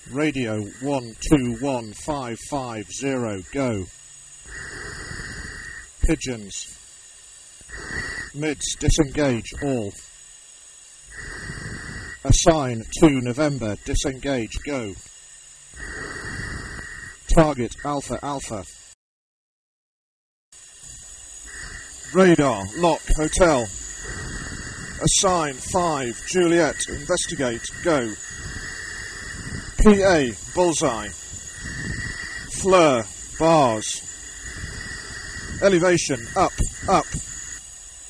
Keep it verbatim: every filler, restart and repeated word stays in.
Radio one two one five five zero, go. Pigeons. Mids, disengage all. Assign two November, disengage, go. Target Alpha Alpha. Radar, lock, hotel. Assign five Juliet, investigate, go. P A, bullseye. Fleur, bars. Elevation, up, up.